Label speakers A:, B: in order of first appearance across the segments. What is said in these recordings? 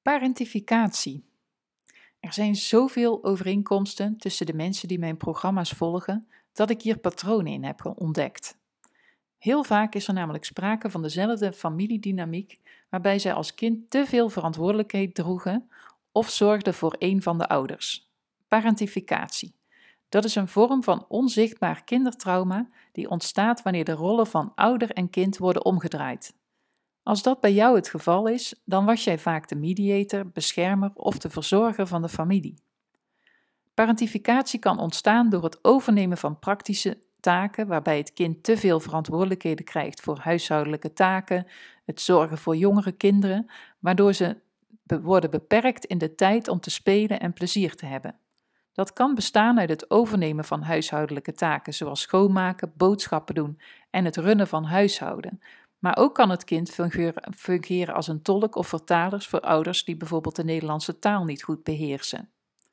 A: Parentificatie. Er zijn zoveel overeenkomsten tussen de mensen die mijn programma's volgen, dat ik hier patronen in heb ontdekt. Heel vaak is er namelijk sprake van dezelfde familiedynamiek, waarbij zij als kind te veel verantwoordelijkheid droegen of zorgden voor een van de ouders. Parentificatie. Dat is een vorm van onzichtbaar kindertrauma die ontstaat wanneer de rollen van ouder en kind worden omgedraaid. Als dat bij jou het geval is, dan was jij vaak de mediator, beschermer of de verzorger van de familie. Parentificatie kan ontstaan door het overnemen van praktische taken waarbij het kind te veel verantwoordelijkheden krijgt voor huishoudelijke taken, het zorgen voor jongere kinderen, waardoor ze worden beperkt in de tijd om te spelen en plezier te hebben. Dat kan bestaan uit het overnemen van huishoudelijke taken zoals schoonmaken, boodschappen doen en het runnen van huishouden. Maar ook kan het kind fungeren als een tolk of vertaler voor ouders die bijvoorbeeld de Nederlandse taal niet goed beheersen.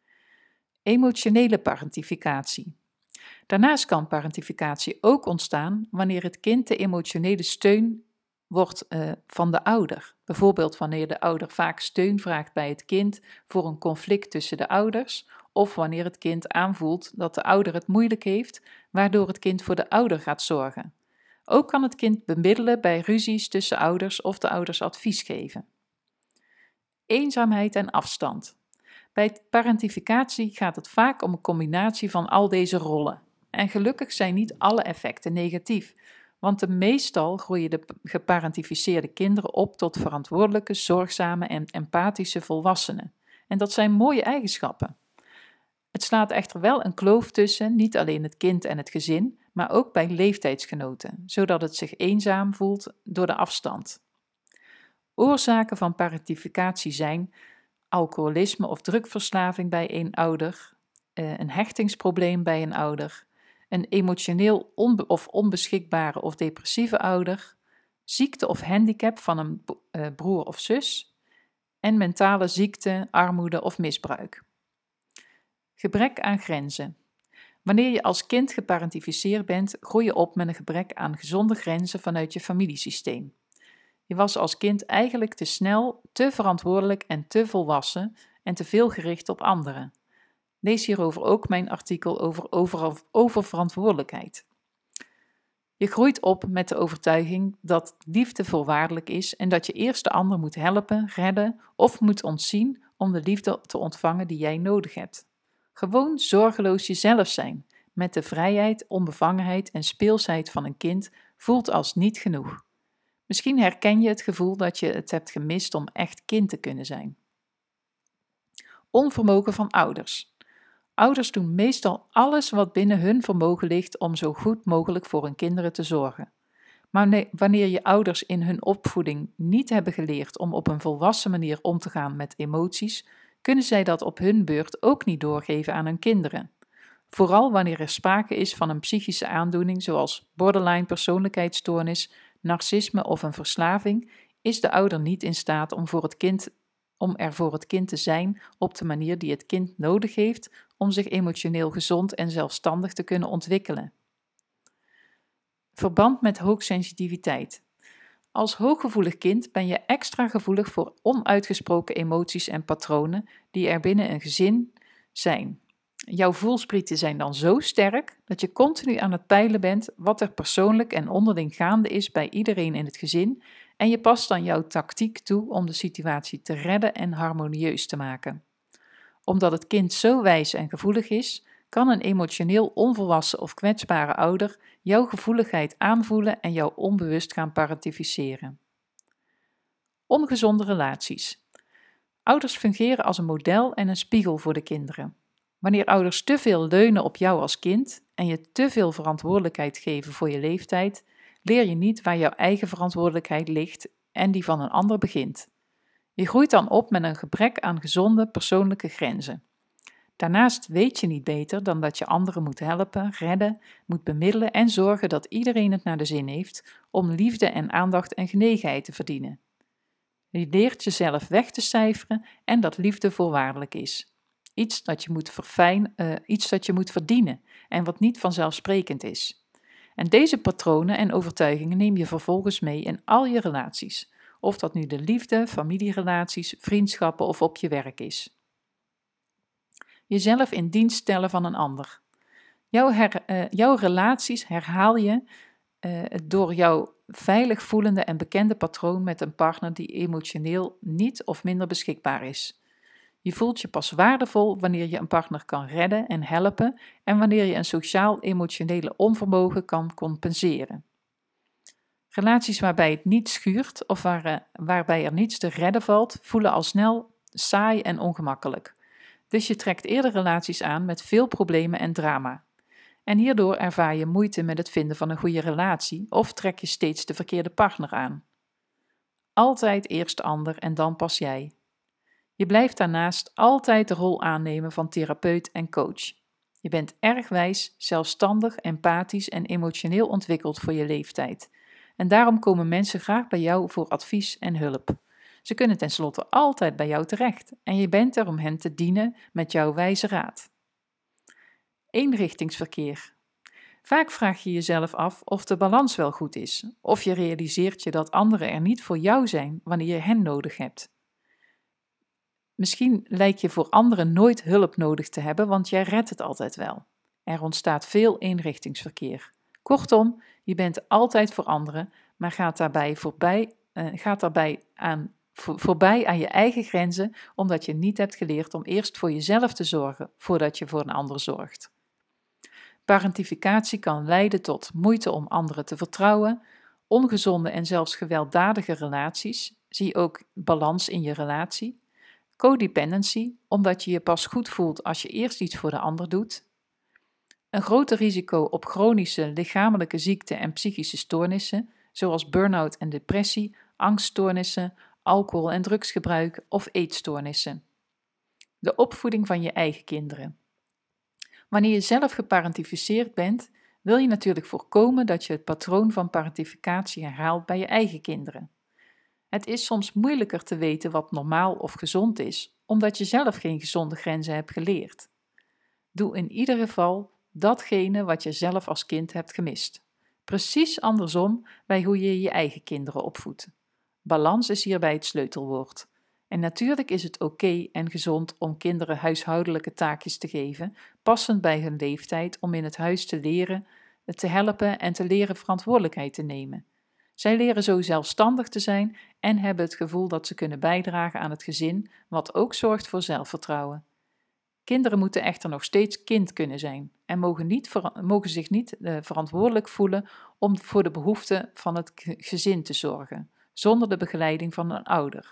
A: Emotionele parentificatie. Daarnaast kan parentificatie ook ontstaan wanneer het kind de emotionele steun wordt van de ouder. Bijvoorbeeld wanneer de ouder vaak steun vraagt bij het kind voor een conflict tussen de ouders, of wanneer het kind aanvoelt dat de ouder het moeilijk heeft, waardoor het kind voor de ouder gaat zorgen. Ook kan het kind bemiddelen bij ruzies tussen ouders of de ouders advies geven. Eenzaamheid en afstand. Bij parentificatie gaat het vaak om een combinatie van al deze rollen. En gelukkig zijn niet alle effecten negatief, want meestal groeien de geparentificeerde kinderen op tot verantwoordelijke, zorgzame en empathische volwassenen. En dat zijn mooie eigenschappen. Het slaat echter wel een kloof tussen niet alleen het kind en het gezin, maar ook bij leeftijdsgenoten, zodat het zich eenzaam voelt door de afstand. Oorzaken van parentificatie zijn alcoholisme of drugverslaving bij een ouder, een hechtingsprobleem bij een ouder, een emotioneel onbeschikbare of depressieve ouder, ziekte of handicap van een broer of zus en mentale ziekte, armoede of misbruik. Gebrek aan grenzen. Wanneer je als kind geparentificeerd bent, groei je op met een gebrek aan gezonde grenzen vanuit je familiesysteem. Je was als kind eigenlijk te snel, te verantwoordelijk en te volwassen en te veel gericht op anderen. Lees hierover ook mijn artikel over verantwoordelijkheid. Je groeit op met de overtuiging dat liefde voorwaardelijk is en dat je eerst de ander moet helpen, redden of moet ontzien om de liefde te ontvangen die jij nodig hebt. Gewoon zorgeloos jezelf zijn, met de vrijheid, onbevangenheid en speelsheid van een kind, voelt als niet genoeg. Misschien herken je het gevoel dat je het hebt gemist om echt kind te kunnen zijn. Onvermogen van ouders. Ouders doen meestal alles wat binnen hun vermogen ligt om zo goed mogelijk voor hun kinderen te zorgen. Maar wanneer je ouders in hun opvoeding niet hebben geleerd om op een volwassen manier om te gaan met emoties, kunnen zij dat op hun beurt ook niet doorgeven aan hun kinderen. Vooral wanneer er sprake is van een psychische aandoening zoals borderline persoonlijkheidsstoornis, narcisme of een verslaving, is de ouder niet in staat om er voor het kind te zijn op de manier die het kind nodig heeft om zich emotioneel gezond en zelfstandig te kunnen ontwikkelen. Verband met hoogsensitiviteit. Als hooggevoelig kind ben je extra gevoelig voor onuitgesproken emoties en patronen die er binnen een gezin zijn. Jouw voelsprieten zijn dan zo sterk dat je continu aan het peilen bent wat er persoonlijk en onderling gaande is bij iedereen in het gezin en je past dan jouw tactiek toe om de situatie te redden en harmonieus te maken. Omdat het kind zo wijs en gevoelig is, kan een emotioneel onvolwassen of kwetsbare ouder jouw gevoeligheid aanvoelen en jou onbewust gaan parentificeren. Ongezonde relaties. Ouders fungeren als een model en een spiegel voor de kinderen. Wanneer ouders te veel leunen op jou als kind en je te veel verantwoordelijkheid geven voor je leeftijd, leer je niet waar jouw eigen verantwoordelijkheid ligt en die van een ander begint. Je groeit dan op met een gebrek aan gezonde persoonlijke grenzen. Daarnaast weet je niet beter dan dat je anderen moet helpen, redden, moet bemiddelen en zorgen dat iedereen het naar de zin heeft om liefde en aandacht en genegenheid te verdienen. Je leert jezelf weg te cijferen en dat liefde voorwaardelijk is. Iets dat je moet verdienen en wat niet vanzelfsprekend is. En deze patronen en overtuigingen neem je vervolgens mee in al je relaties, of dat nu de liefde, familierelaties, vriendschappen of op je werk is. Jezelf in dienst stellen van een ander. Jouw relaties herhaal je door jouw veilig voelende en bekende patroon met een partner die emotioneel niet of minder beschikbaar is. Je voelt je pas waardevol wanneer je een partner kan redden en helpen en wanneer je een sociaal-emotionele onvermogen kan compenseren. Relaties waarbij het niet schuurt of waarbij er niets te redden valt, voelen al snel saai en ongemakkelijk. Dus je trekt eerder relaties aan met veel problemen en drama. En hierdoor ervaar je moeite met het vinden van een goede relatie of trek je steeds de verkeerde partner aan. Altijd eerst de ander en dan pas jij. Je blijft daarnaast altijd de rol aannemen van therapeut en coach. Je bent erg wijs, zelfstandig, empathisch en emotioneel ontwikkeld voor je leeftijd. En daarom komen mensen graag bij jou voor advies en hulp. Ze kunnen tenslotte altijd bij jou terecht en je bent er om hen te dienen met jouw wijze raad. Eenrichtingsverkeer. Vaak vraag je jezelf af of de balans wel goed is, of je realiseert je dat anderen er niet voor jou zijn wanneer je hen nodig hebt. Misschien lijkt je voor anderen nooit hulp nodig te hebben, want jij redt het altijd wel. Er ontstaat veel eenrichtingsverkeer. Kortom, je bent altijd voor anderen, maar gaat daarbij voorbij aan je eigen grenzen, omdat je niet hebt geleerd om eerst voor jezelf te zorgen, voordat je voor een ander zorgt. Parentificatie kan leiden tot moeite om anderen te vertrouwen, ongezonde en zelfs gewelddadige relaties, zie ook balans in je relatie, codependency, omdat je je pas goed voelt als je eerst iets voor de ander doet, een groter risico op chronische lichamelijke ziekten en psychische stoornissen, zoals burn-out en depressie, angststoornissen, alcohol- en drugsgebruik of eetstoornissen. De opvoeding van je eigen kinderen. Wanneer je zelf geparentificeerd bent, wil je natuurlijk voorkomen dat je het patroon van parentificatie herhaalt bij je eigen kinderen. Het is soms moeilijker te weten wat normaal of gezond is, omdat je zelf geen gezonde grenzen hebt geleerd. Doe in ieder geval datgene wat je zelf als kind hebt gemist. Precies andersom bij hoe je je eigen kinderen opvoedt. Balans is hierbij het sleutelwoord. En natuurlijk is het oké en gezond om kinderen huishoudelijke taakjes te geven, passend bij hun leeftijd om in het huis te leren, te helpen en te leren verantwoordelijkheid te nemen. Zij leren zo zelfstandig te zijn en hebben het gevoel dat ze kunnen bijdragen aan het gezin, wat ook zorgt voor zelfvertrouwen. Kinderen moeten echter nog steeds kind kunnen zijn en mogen zich niet verantwoordelijk voelen om voor de behoeften van het gezin te zorgen, zonder de begeleiding van een ouder.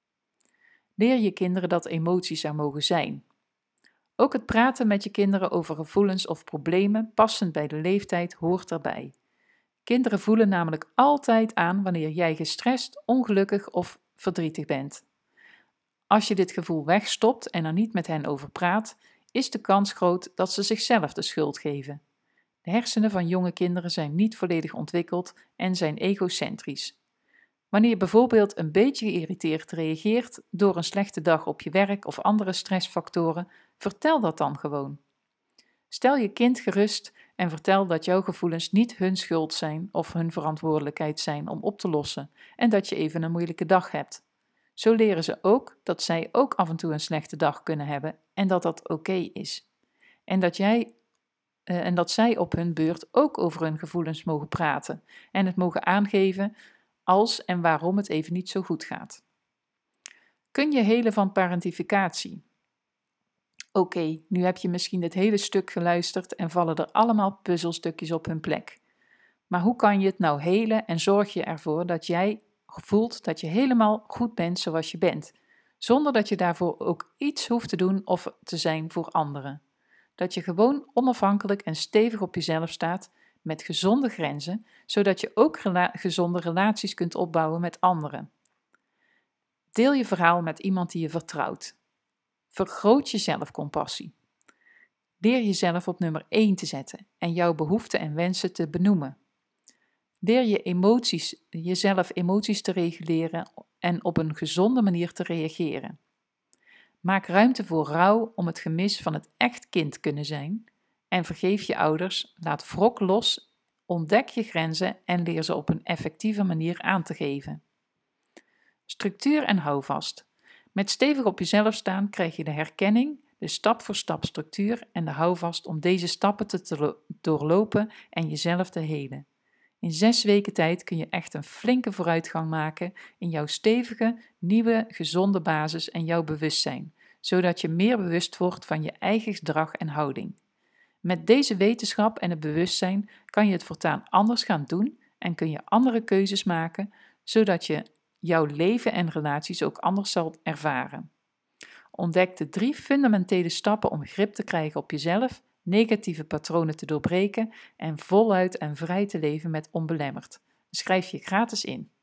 A: Leer je kinderen dat emoties er mogen zijn. Ook het praten met je kinderen over gevoelens of problemen, passend bij de leeftijd, hoort erbij. Kinderen voelen namelijk altijd aan wanneer jij gestrest, ongelukkig of verdrietig bent. Als je dit gevoel wegstopt en er niet met hen over praat, is de kans groot dat ze zichzelf de schuld geven. De hersenen van jonge kinderen zijn niet volledig ontwikkeld en zijn egocentrisch. Wanneer je bijvoorbeeld een beetje geïrriteerd reageert door een slechte dag op je werk of andere stressfactoren, vertel dat dan gewoon. Stel je kind gerust en vertel dat jouw gevoelens niet hun schuld zijn of hun verantwoordelijkheid zijn om op te lossen en dat je even een moeilijke dag hebt. Zo leren ze ook dat zij ook af en toe een slechte dag kunnen hebben en dat dat oké is. En dat zij op hun beurt ook over hun gevoelens mogen praten en het mogen aangeven als en waarom het even niet zo goed gaat. Kun je helen van parentificatie? Oké, nu heb je misschien het hele stuk geluisterd en vallen er allemaal puzzelstukjes op hun plek. Maar hoe kan je het nou helen en zorg je ervoor dat jij voelt dat je helemaal goed bent zoals je bent, zonder dat je daarvoor ook iets hoeft te doen of te zijn voor anderen? Dat je gewoon onafhankelijk en stevig op jezelf staat met gezonde grenzen, zodat je ook gezonde relaties kunt opbouwen met anderen. Deel je verhaal met iemand die je vertrouwt. Vergroot je zelfcompassie. Leer jezelf op nummer 1 te zetten en jouw behoeften en wensen te benoemen. Leer jezelf emoties te reguleren en op een gezonde manier te reageren. Maak ruimte voor rouw om het gemis van het echt kind kunnen zijn en vergeef je ouders, laat wrok los, ontdek je grenzen en leer ze op een effectieve manier aan te geven. Structuur en houvast. Met stevig op jezelf staan krijg je de herkenning, de stap-voor-stap structuur en de houvast om deze stappen te doorlopen en jezelf te helen. In 6 weken tijd kun je echt een flinke vooruitgang maken in jouw stevige, nieuwe, gezonde basis en jouw bewustzijn, zodat je meer bewust wordt van je eigen gedrag en houding. Met deze wetenschap en het bewustzijn kan je het voortaan anders gaan doen en kun je andere keuzes maken, zodat je jouw leven en relaties ook anders zal ervaren. Ontdek de 3 fundamentele stappen om grip te krijgen op jezelf, negatieve patronen te doorbreken en voluit en vrij te leven met onbelemmerd. Schrijf je gratis in.